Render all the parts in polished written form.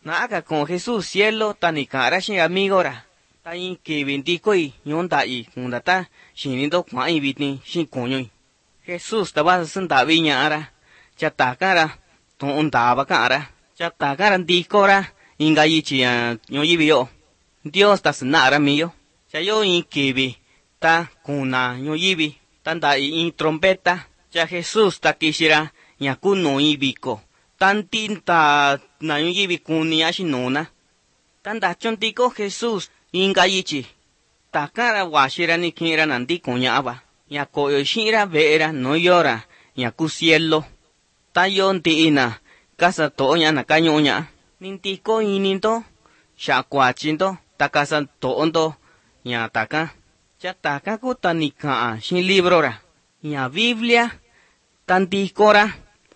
Naka con Jesús cielo tani cara shi amigo ra. Ta in kivin di koi yon da i kung da ta shinin do kwa i bitni shin konyoy. Jesús ta ba san da vi nya ra. Cha ta cara ton da ba cara. Cha ta cara di ko ra inga yi chi yo yi bi yo. Dios ta sana ra mi yo. Cha yo in kivi ta kuna yo yi bi. Tan da i in trompeta. Cha Jesús ta kishira nya kuno i biko. Tan tin ta na yo yi bi kuni ashi nona. Tan da chon ti ko Jesús inga yichi. Takara washira ni kira nandi kunyaba. Ya koyo shira vera no yora. Ya ku cielo. Ta yon ti ina. Kasa to nya na kanyo nya. Ninti ko ininto. Sha kwachinto. Ta kasa to ondo. Ya taka. Cha taka ku tanika shin libro ra. Ya Biblia. Tanti kora.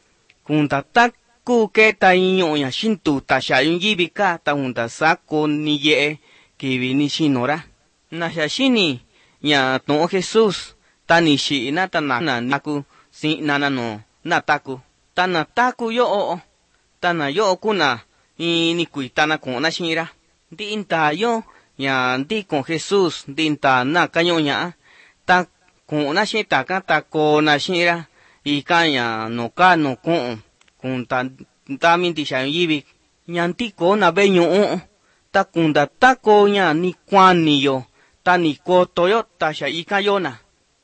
Kunta tak. Ku ke ta inyo ya shintu ta sha yung yibika ta hunta sako ni ye kibi ni shinora. Na sha shini ya to Jesús ta ni shi na ta na naku si na no na taku. Ta na taku yo o. Ta na yo kuna ni kuita na kona shira. Di inta yo ya di con Jesús di inta na kanyo nya. Ta kona shi ta ka ta kona shira. Ika ya no ka no kon. Kung ta minti siya yung yibig, nyanti ko na benyo o, ta kung da tako niya ni kwan niyo, ta ni ko toyo, ta siya ikayo na.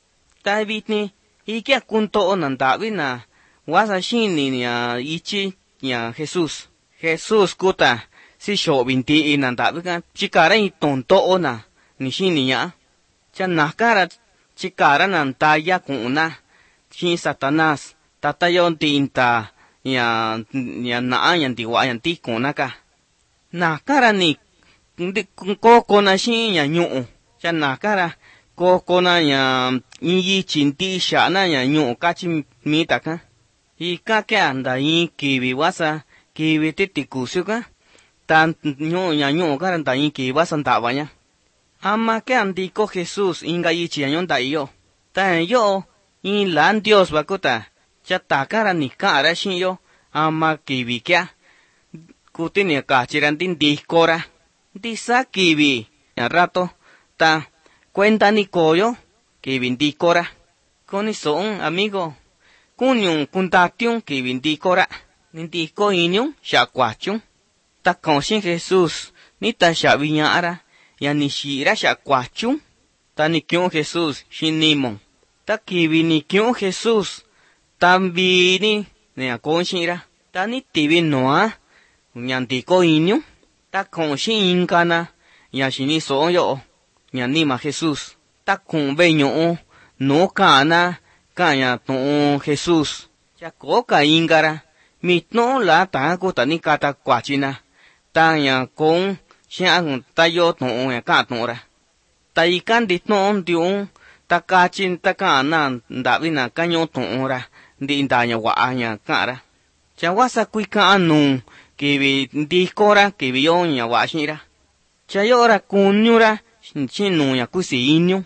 Ta ibit ni, ikia kung to ng dawi na, wasa shini niya ichi niya Jesus. Jesus kuta, si siyo bintiin ng dawi ka, chikara itong to na, ni shini niya. Siya nakara, chikara ng taya kung una, si Satanas, tatayon tiinta, ya na yan tiwa yan ti kona ka. Nakara ni koko na shi ya nyo. Siya nakara koko na ya iyi chinti siya na ya nyo kachi mita ka. Ika ke anda yi kiwi wasa kiwi titi kusyo ka. Tan nyo ya nyo ka anda yi kiwi wasa ndawa niya. Ama ke andi ko Jesus inga yi chi ya nyo nda iyo. Ta yo in lan Dios bakuta. Cha takara ni kara shin yo ama kiwi kya kuti ni kachiran din dikora di sa kiwi ya rato ta cuenta ni koyo kiwi dikora koni son amigo kunyong kuntatyong kiwi dikora ni ko inyong sha kwachong ta konshin Jesus ni ta sha viñara ya ni shira sha kwachong ta ni kyon Jesus shinimon ta kiwi ni kyon Jesus tambini ne konshira tani tibi noa nyanti ko inyo ta konshin inkana ya shini so yo nyanima Jesus ta kon beño no kana kanya to Jesus ya ko ka ingara mitno la ta ko tani kata kwachina ta ya kon shan ta yo to ya ka to ra ta ikan dit no ndiu ta kachin ta kana ndavina kanyo to ra ndi indaña wa'aña ka'ra. Cha wasa kui ka'anu kibi ndi kora kibi yo ña wa'axira. Cha yora kunyura chinu ya kusi inyo.